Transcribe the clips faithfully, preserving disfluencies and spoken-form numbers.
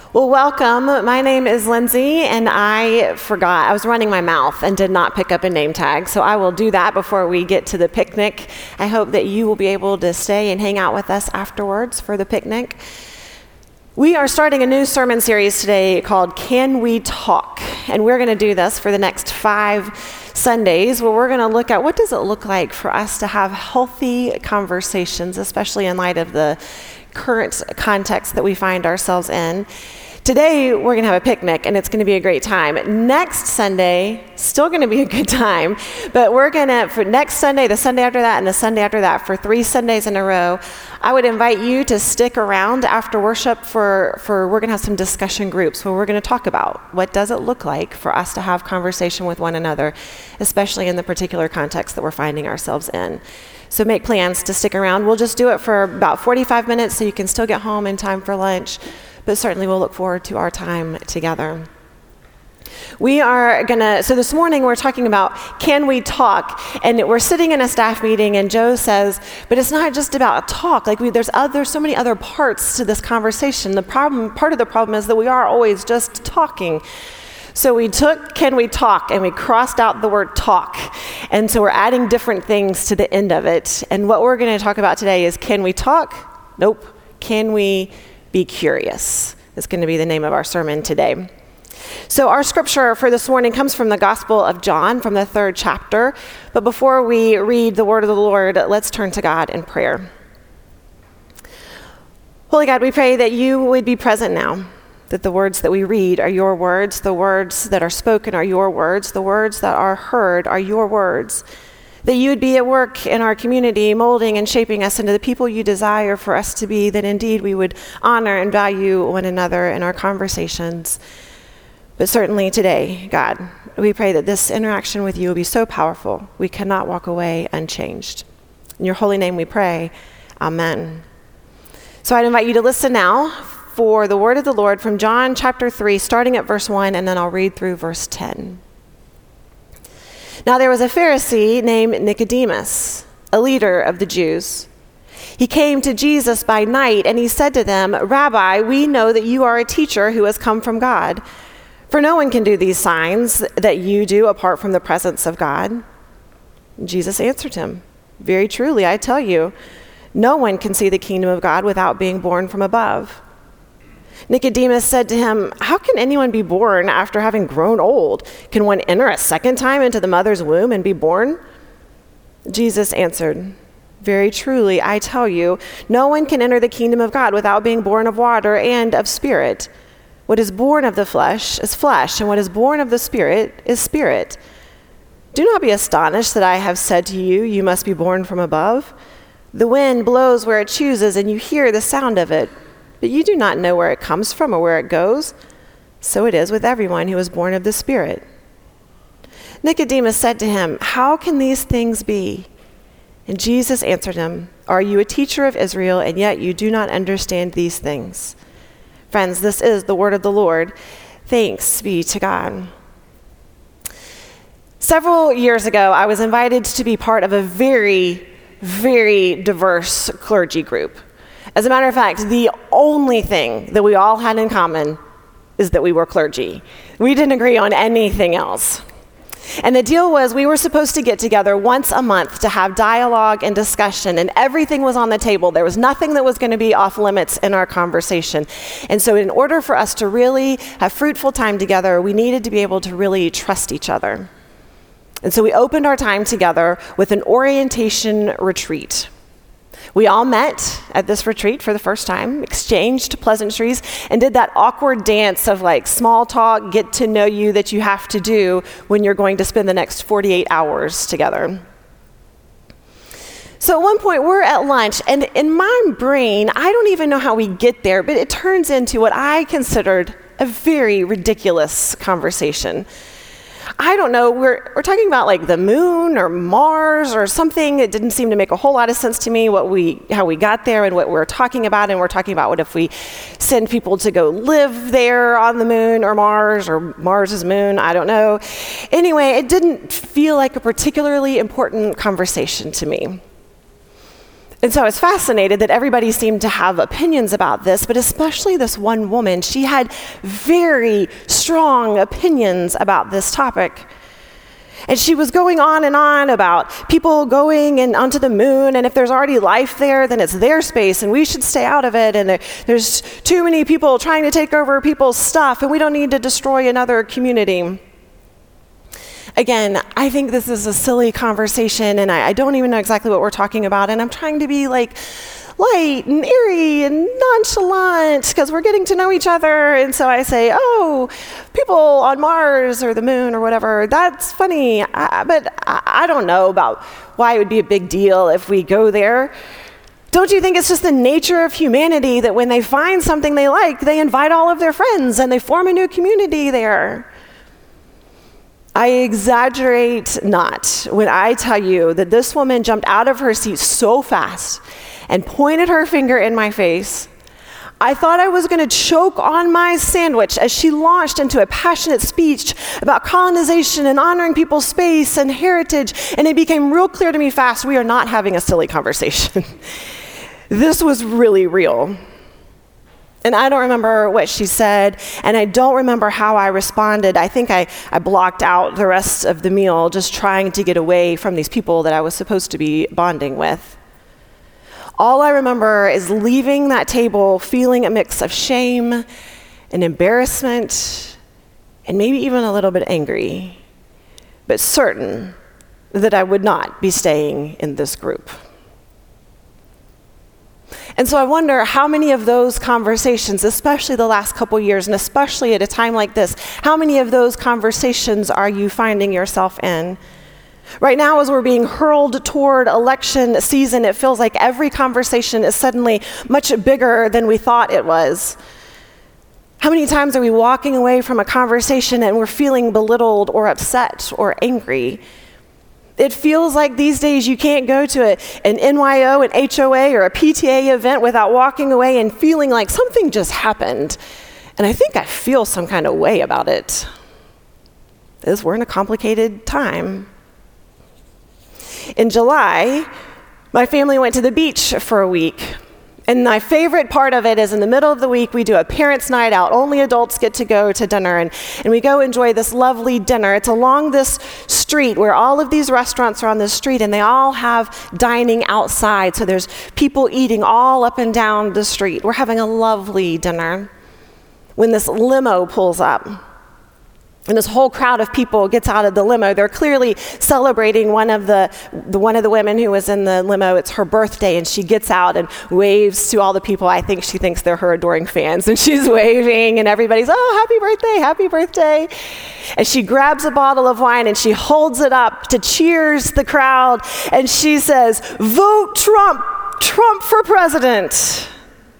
Well, welcome. My name is Lindsay, and I forgot. I was running my mouth and did not pick up a name tag, so I will do that before we get to the picnic. I hope that you will be able to stay and hang out with us afterwards for the picnic. We are starting a new sermon series today called Can We Talk? And we're going to do this for the next five Sundays, where we're going to look at what does it look like for us to have healthy conversations, especially in light of the current context that we find ourselves in. Today, we're going to have a picnic, and it's going to be a great time. Next Sunday, still going to be a good time, but we're going to, for next Sunday, the Sunday after that, and the Sunday after that, for three Sundays in a row, I would invite you to stick around after worship for, for we're going to have some discussion groups where we're going to talk about what does it look like for us to have conversation with one another, especially in the particular context that we're finding ourselves in. So make plans to stick around. We'll just do it for about forty-five minutes so you can still get home in time for lunch, but certainly we'll look forward to our time together. We are gonna, so this morning we're talking about can we talk? And we're sitting in a staff meeting and Joe says, but it's not just about talk. Like we, there's other, so many other parts to this conversation. The problem, part of the problem is that we are always just talking. So we took can we talk and we crossed out the word talk. And so we're adding different things to the end of it. And what we're gonna talk about today is can we talk? Nope. Can we be curious? It's gonna be the name of our sermon today. So our scripture for this morning comes from the Gospel of John, from the third chapter. But before we read the word of the Lord, let's turn to God in prayer. Holy God, we pray that you would be present now, that the words that we read are your words, the words that are spoken are your words, the words that are heard are your words, that you would be at work in our community, molding and shaping us into the people you desire for us to be, that indeed we would honor and value one another in our conversations. But certainly today, God, we pray that this interaction with you will be so powerful, we cannot walk away unchanged. In your holy name we pray, amen. So I'd invite you to listen now for the word of the Lord from John chapter three, starting at verse one, and then I'll read through verse ten. Now there was a Pharisee named Nicodemus, a leader of the Jews. He came to Jesus by night, and he said to them, Rabbi, we know that you are a teacher who has come from God, for no one can do these signs that you do apart from the presence of God. Jesus answered him, very truly, I tell you, no one can see the kingdom of God without being born from above. Nicodemus said to him, how can anyone be born after having grown old? Can one enter a second time into the mother's womb and be born? Jesus answered, very truly, I tell you, no one can enter the kingdom of God without being born of water and of spirit. What is born of the flesh is flesh, and what is born of the spirit is spirit. Do not be astonished that I have said to you, you must be born from above. The wind blows where it chooses, and you hear the sound of it, but you do not know where it comes from or where it goes. So it is with everyone who is born of the Spirit. Nicodemus said to him, how can these things be? And Jesus answered him, are you a teacher of Israel, and yet you do not understand these things? Friends, this is the word of the Lord. Thanks be to God. Several years ago, I was invited to be part of a very, very diverse clergy group. As a matter of fact, the only thing that we all had in common is that we were clergy. We didn't agree on anything else. And the deal was we were supposed to get together once a month to have dialogue and discussion, and everything was on the table. There was nothing that was going to be off limits in our conversation. And so in order for us to really have fruitful time together, we needed to be able to really trust each other. And so we opened our time together with an orientation retreat. We all met at this retreat for the first time, exchanged pleasantries, and did that awkward dance of like small talk, get to know you that you have to do when you're going to spend the next forty-eight hours together. So at one point we're at lunch, and in my brain, I don't even know how we get there, but it turns into what I considered a very ridiculous conversation. I don't know, we're we're talking about like the moon or Mars or something. It didn't seem to make a whole lot of sense to me what we how we got there and what we're talking about. And we're talking about what if we send people to go live there on the moon or Mars or Mars's moon, I don't know. Anyway, it didn't feel like a particularly important conversation to me. And so I was fascinated that everybody seemed to have opinions about this, but especially this one woman. She had very strong opinions about this topic. And she was going on and on about people going and onto the moon, and if there's already life there, then it's their space, and we should stay out of it, and there, there's too many people trying to take over people's stuff, and we don't need to destroy another community. Again, I think this is a silly conversation, and I, I don't even know exactly what we're talking about, and I'm trying to be like light and airy and nonchalant because we're getting to know each other. And so I say, oh, people on Mars or the moon or whatever, that's funny. I, but I, I don't know about why it would be a big deal if we go there. Don't you think it's just the nature of humanity that when they find something they like, they invite all of their friends and they form a new community there? I exaggerate not when I tell you that this woman jumped out of her seat so fast and pointed her finger in my face. I thought I was going to choke on my sandwich as she launched into a passionate speech about colonization and honoring people's space and heritage, and it became real clear to me fast, we are not having a silly conversation. This was really real. And I don't remember what she said, and I don't remember how I responded. I think I, I blocked out the rest of the meal just trying to get away from these people that I was supposed to be bonding with. All I remember is leaving that table feeling a mix of shame and embarrassment and maybe even a little bit angry, but certain that I would not be staying in this group. And so I wonder how many of those conversations, especially the last couple years, and especially at a time like this, how many of those conversations are you finding yourself in? Right now, as we're being hurled toward election season, it feels like every conversation is suddenly much bigger than we thought it was. How many times are we walking away from a conversation and we're feeling belittled or upset or angry? It feels like these days you can't go to a, an N Y O, an H O A, or a P T A event without walking away and feeling like something just happened. And I think I feel some kind of way about it. Because we're in a complicated time. In July, my family went to the beach for a week. And my favorite part of it is in the middle of the week, we do a parents' night out. Only adults get to go to dinner. And, and we go enjoy this lovely dinner. It's along this street where all of these restaurants are on this street, and they all have dining outside. So there's people eating all up and down the street. We're having a lovely dinner when this limo pulls up. And this whole crowd of people gets out of the limo. They're clearly celebrating one of the, the one of the women who was in the limo. It's her birthday, and she gets out and waves to all the people. I think she thinks they're her adoring fans, and she's waving, and everybody's, oh, happy birthday, happy birthday. And she grabs a bottle of wine, and she holds it up to cheers the crowd, and she says, vote Trump, Trump for president.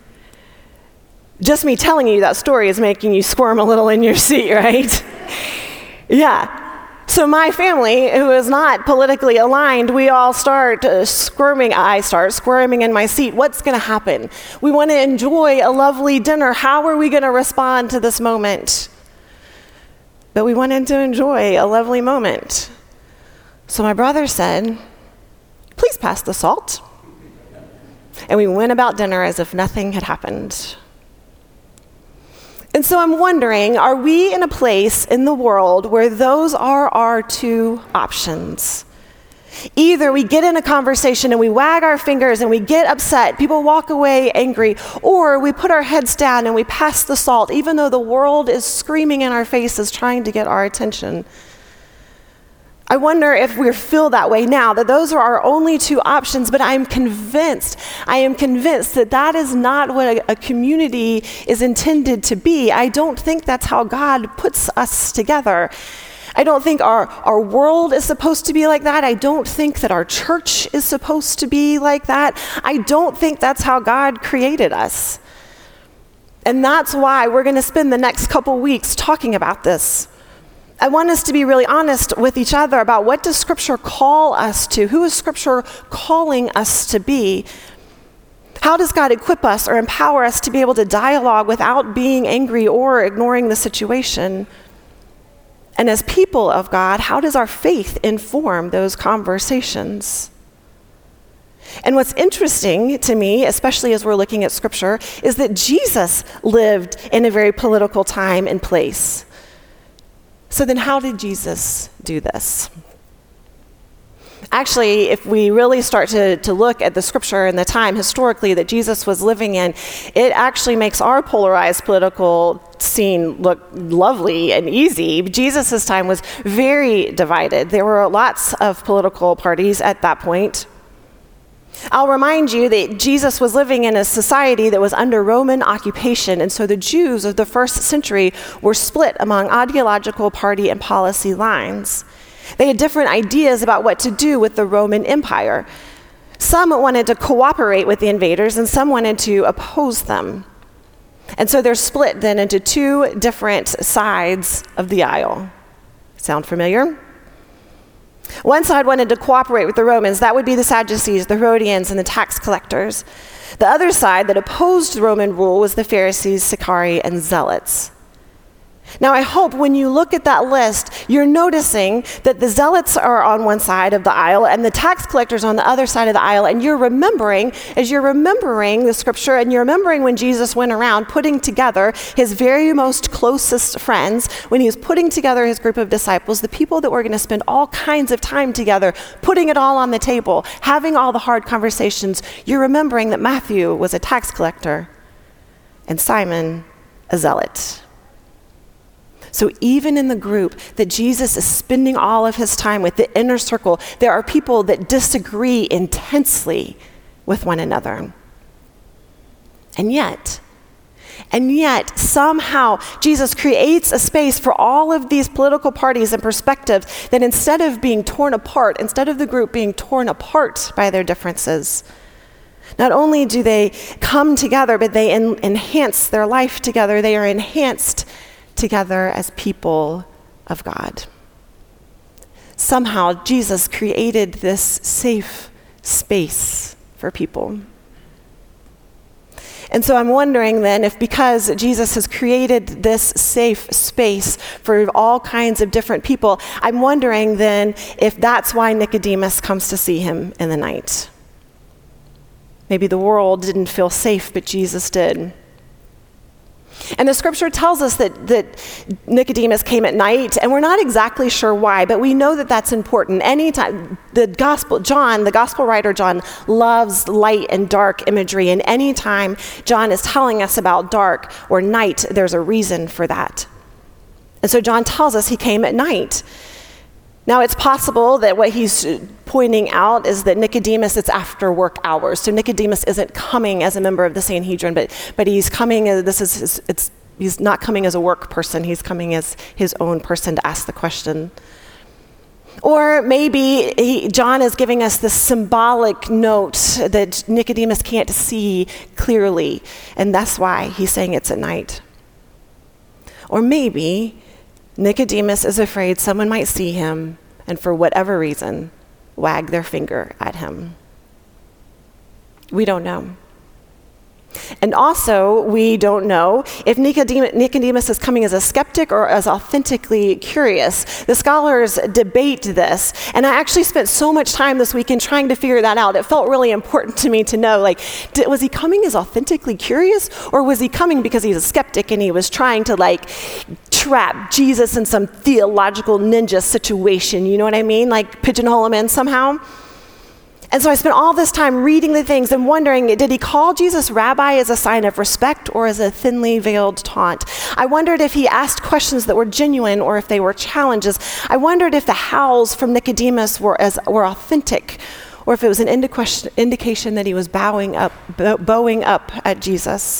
Just me telling you that story is making you squirm a little in your seat, right? Yeah. So my family, who is not politically aligned, we all start uh, squirming. I start squirming in my seat. What's going to happen? We want to enjoy a lovely dinner. How are we going to respond to this moment? But we wanted to enjoy a lovely moment. So my brother said, please pass the salt. And we went about dinner as if nothing had happened. And so I'm wondering, are we in a place in the world where those are our two options? Either we get in a conversation and we wag our fingers and we get upset, people walk away angry, or we put our heads down and we pass the salt, even though the world is screaming in our faces trying to get our attention. I wonder if we feel that way now, that those are our only two options, but I'm convinced, I am convinced that that is not what a, a community is intended to be. I don't think that's how God puts us together. I don't think our, our world is supposed to be like that. I don't think that our church is supposed to be like that. I don't think that's how God created us. And that's why we're going to spend the next couple weeks talking about this. I want us to be really honest with each other about what does Scripture call us to? Who is Scripture calling us to be? How does God equip us or empower us to be able to dialogue without being angry or ignoring the situation? And as people of God, how does our faith inform those conversations? And what's interesting to me, especially as we're looking at Scripture, is that Jesus lived in a very political time and place. So then how did Jesus do this? Actually, if we really start to, to look at the Scripture and the time historically that Jesus was living in, it actually makes our polarized political scene look lovely and easy. Jesus' time was very divided. There were lots of political parties at that point. I'll remind you that Jesus was living in a society that was under Roman occupation, and so the Jews of the first century were split among ideological party and policy lines. They had different ideas about what to do with the Roman Empire. Some wanted to cooperate with the invaders, and some wanted to oppose them. And so they're split then into two different sides of the aisle. Sound familiar? One side wanted to cooperate with the Romans. That would be the Sadducees, the Herodians, and the tax collectors. The other side that opposed Roman rule was the Pharisees, Sicarii, and Zealots. Now, I hope when you look at that list, you're noticing that the Zealots are on one side of the aisle and the tax collectors on the other side of the aisle, and you're remembering, as you're remembering the Scripture, and you're remembering when Jesus went around putting together his very most closest friends, when he was putting together his group of disciples, the people that were going to spend all kinds of time together, putting it all on the table, having all the hard conversations, you're remembering that Matthew was a tax collector and Simon a zealot. So even in the group that Jesus is spending all of his time with, the inner circle, there are people that disagree intensely with one another. And yet, and yet somehow Jesus creates a space for all of these political parties and perspectives that instead of being torn apart, instead of the group being torn apart by their differences, not only do they come together, but they en- enhance their life together. They are enhanced together as people of God. Somehow, Jesus created this safe space for people. And so I'm wondering then if because Jesus has created this safe space for all kinds of different people, I'm wondering then if that's why Nicodemus comes to see him in the night. Maybe the world didn't feel safe, but Jesus did. And the Scripture tells us that, that Nicodemus came at night, and we're not exactly sure why, but we know that that's important. Anytime, the gospel, John, the gospel writer John, loves light and dark imagery, and anytime John is telling us about dark or night, there's a reason for that. And so John tells us he came at night. Now, it's possible that what he's pointing out is that Nicodemus, it's after work hours. So Nicodemus isn't coming as a member of the Sanhedrin, but but he's coming as, this is his, it's he's not coming as a work person. He's coming as his own person to ask the question. Or maybe he, John is giving us this symbolic note that Nicodemus can't see clearly, and that's why he's saying it's at night. Or maybe Nicodemus is afraid someone might see him and for whatever reason, wag their finger at him. We don't know. And also, we don't know if Nicodemus, Nicodemus is coming as a skeptic or as authentically curious. The scholars debate this, and I actually spent so much time this weekend trying to figure that out. It felt really important to me to know, like, did, was he coming as authentically curious, or was he coming because he's a skeptic and he was trying to, like, trap Jesus in some theological ninja situation, you know what I mean? Like, pigeonhole him in somehow? And so I spent all this time reading the things and wondering, did he call Jesus rabbi as a sign of respect or as a thinly veiled taunt? I wondered if he asked questions that were genuine or if they were challenges. I wondered if the howls from Nicodemus were as were authentic or if it was an indication, indication that he was bowing up, bow, bowing up at Jesus.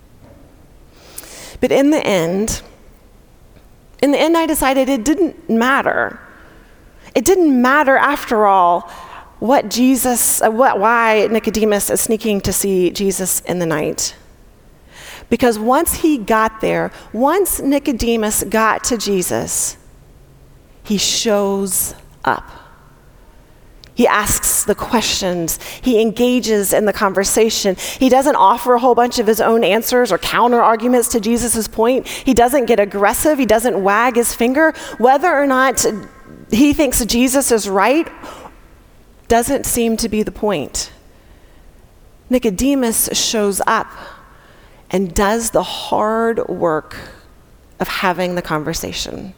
But in the end, in the end I decided it didn't matter. It didn't matter after all what Jesus, uh, what, why Nicodemus is sneaking to see Jesus in the night. Because once he got there, once Nicodemus got to Jesus, he shows up. He asks the questions. He engages in the conversation. He doesn't offer a whole bunch of his own answers or counter arguments to Jesus' point. He doesn't get aggressive. He doesn't wag his finger. Whether or not he thinks Jesus is right doesn't seem to be the point. Nicodemus shows up and does the hard work of having the conversation.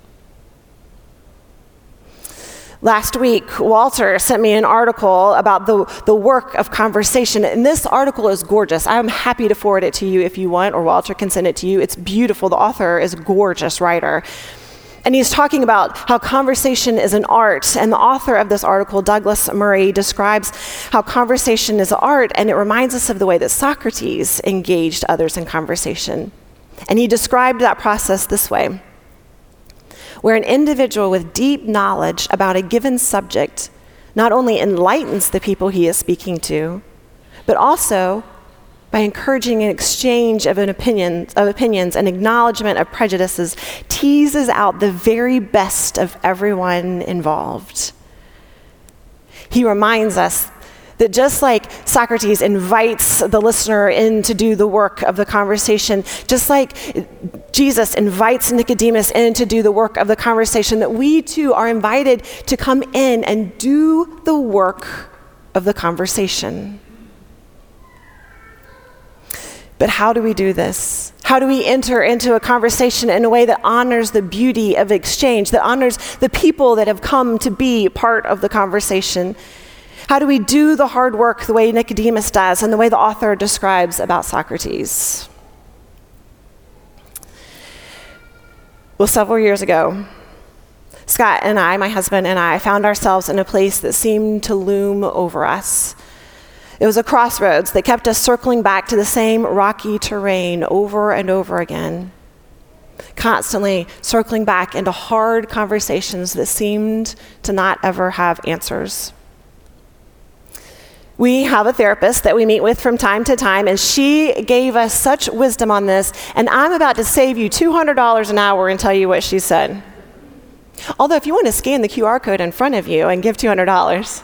Last week, Walter sent me an article about the, the work of conversation, and this article is gorgeous. I'm happy to forward it to you if you want, or Walter can send it to you. It's beautiful. The author is a gorgeous writer. And he's talking about how conversation is an art, and the author of this article, Douglas Murray, describes how conversation is art, and it reminds us of the way that Socrates engaged others in conversation. And he described that process this way: where an individual with deep knowledge about a given subject not only enlightens the people he is speaking to, but also, by encouraging an exchange of, an opinion, of opinions and acknowledgement of prejudices, teases out the very best of everyone involved. He reminds us that just like Socrates invites the listener in to do the work of the conversation, just like Jesus invites Nicodemus in to do the work of the conversation, that we too are invited to come in and do the work of the conversation. But how do we do this? How do we enter into a conversation in a way that honors the beauty of exchange, that honors the people that have come to be part of the conversation? How do we do the hard work the way Nicodemus does and the way the author describes about Socrates? Well, several years ago, Scott and I, my husband and I, found ourselves in a place that seemed to loom over us. It was a crossroads that kept us circling back to the same rocky terrain over and over again, constantly circling back into hard conversations that seemed to not ever have answers. We have a therapist that we meet with from time to time, and she gave us such wisdom on this, and I'm about to save you two hundred dollars an hour and tell you what she said. Although if you want to scan the Q R code in front of you and give two hundred dollars.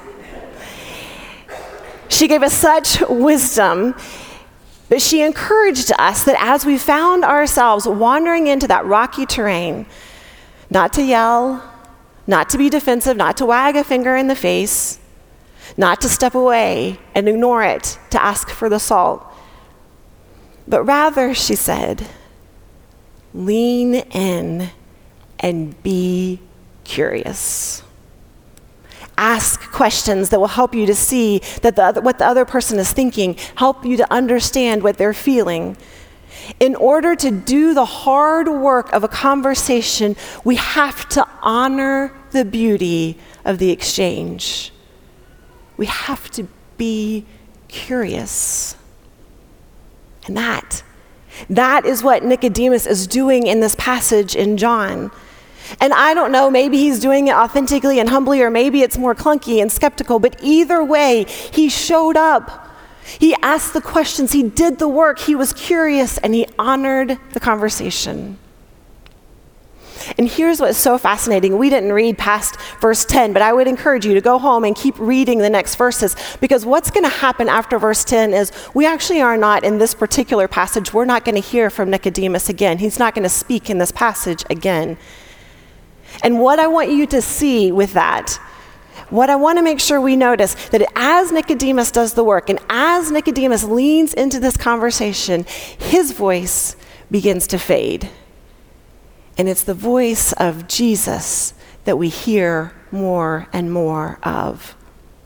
She gave us such wisdom, but she encouraged us that as we found ourselves wandering into that rocky terrain, not to yell, not to be defensive, not to wag a finger in the face, not to step away and ignore it, to ask for the salt, but rather, she said, lean in and be curious. Ask questions that will help you to see that the other, what the other person is thinking, help you to understand what they're feeling. In order to do the hard work of a conversation, we have to honor the beauty of the exchange. We have to be curious. And that, that is what Nicodemus is doing in this passage in John. And I don't know, maybe he's doing it authentically and humbly, or maybe it's more clunky and skeptical, but either way, he showed up. He asked the questions, he did the work, he was curious, and he honored the conversation. And here's what's so fascinating. We didn't read past verse ten, but I would encourage you to go home and keep reading the next verses, because what's going to happen after verse ten is we actually are not, in this particular passage, we're not going to hear from Nicodemus again. He's not going to speak in this passage again. And what I want you to see with that, what I want to make sure we notice, that as Nicodemus does the work and as Nicodemus leans into this conversation, his voice begins to fade. And it's the voice of Jesus that we hear more and more of.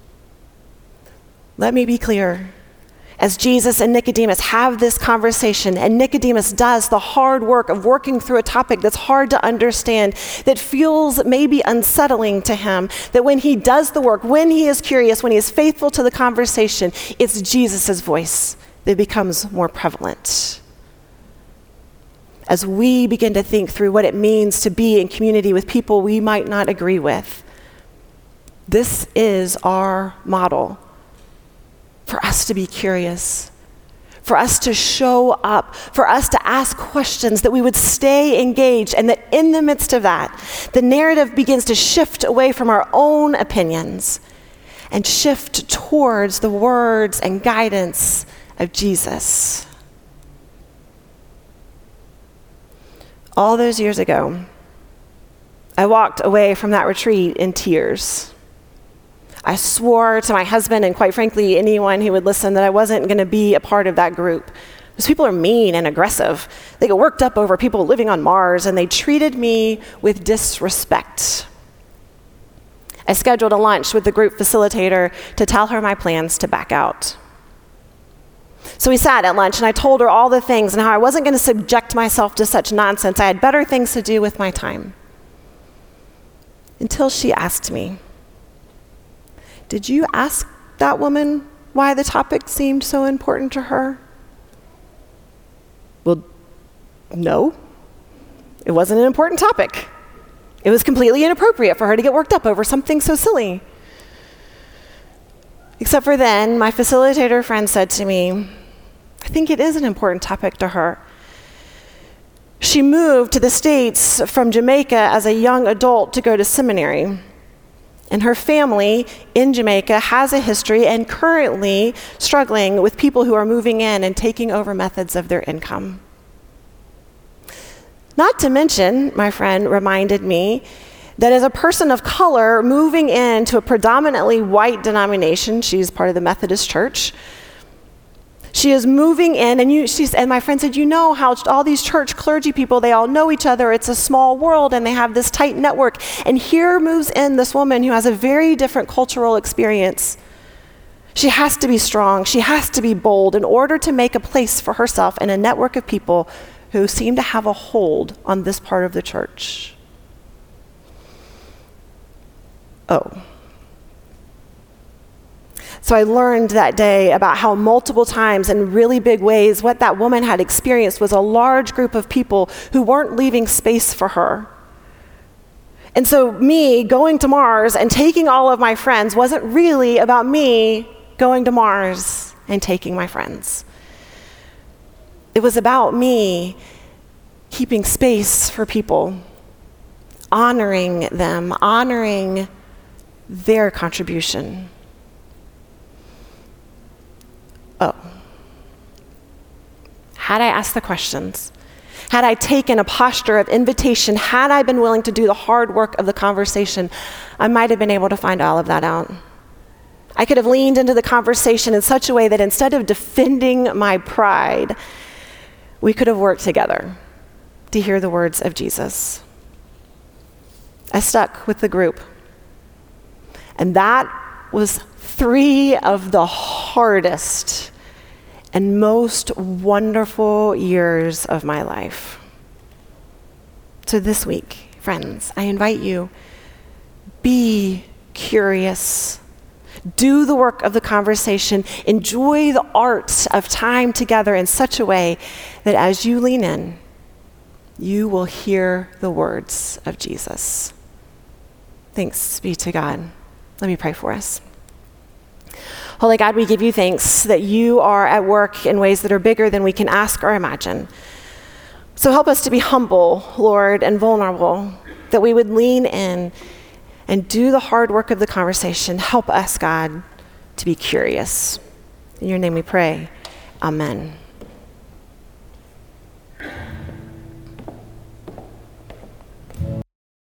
Let me be clear. As Jesus and Nicodemus have this conversation, and Nicodemus does the hard work of working through a topic that's hard to understand, that feels maybe unsettling to him, that when he does the work, when he is curious, when he is faithful to the conversation, it's Jesus' voice that becomes more prevalent. As we begin to think through what it means to be in community with people we might not agree with, this is our model. For us to be curious, for us to show up, for us to ask questions, that we would stay engaged, and that in the midst of that, the narrative begins to shift away from our own opinions and shift towards the words and guidance of Jesus. All those years ago, I walked away from that retreat in tears. I swore to my husband and, quite frankly, anyone who would listen, that I wasn't going to be a part of that group. Because people are mean and aggressive. They get worked up over people living on Mars, and they treated me with disrespect. I scheduled a lunch with the group facilitator to tell her my plans to back out. So we sat at lunch, and I told her all the things and how I wasn't going to subject myself to such nonsense. I had better things to do with my time. Until she asked me, "Did you ask that woman why the topic seemed so important to her?" Well, no. It wasn't an important topic. It was completely inappropriate for her to get worked up over something so silly. Except for then, my facilitator friend said to me, "I think it is an important topic to her. She moved to the States from Jamaica as a young adult to go to seminary. And her family in Jamaica has a history and currently struggling with people who are moving in and taking over methods of their income." Not to mention, my friend reminded me that as a person of color moving into a predominantly white denomination, she's part of the Methodist Church, she is moving in, and you, she's, and my friend said, "You know how all these church clergy people, they all know each other. It's a small world, and they have this tight network. And here moves in this woman who has a very different cultural experience. She has to be strong. She has to be bold in order to make a place for herself in a network of people who seem to have a hold on this part of the church." Oh. So I learned that day about how multiple times in really big ways what that woman had experienced was a large group of people who weren't leaving space for her. And so me going to Mars and taking all of my friends wasn't really about me going to Mars and taking my friends. It was about me keeping space for people, honoring them, honoring their contribution. Oh. Had I asked the questions, had I taken a posture of invitation, had I been willing to do the hard work of the conversation, I might have been able to find all of that out. I could have leaned into the conversation in such a way that instead of defending my pride, we could have worked together to hear the words of Jesus. I stuck with the group. And that was three of the hardest and most wonderful years of my life. So this week, friends, I invite you, be curious. Do the work of the conversation. Enjoy the art of time together in such a way that as you lean in, you will hear the words of Jesus. Thanks be to God. Let me pray for us. Holy God, we give you thanks that you are at work in ways that are bigger than we can ask or imagine. So help us to be humble, Lord, and vulnerable, that we would lean in and do the hard work of the conversation. Help us, God, to be curious. In your name we pray. Amen.